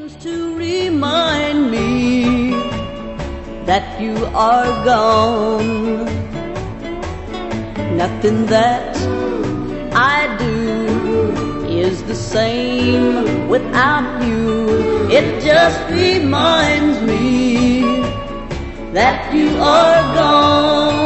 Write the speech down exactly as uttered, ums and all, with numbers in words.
seems to remind me that you are gone. Nothing that I do is the same without you. It just reminds me that you are gone.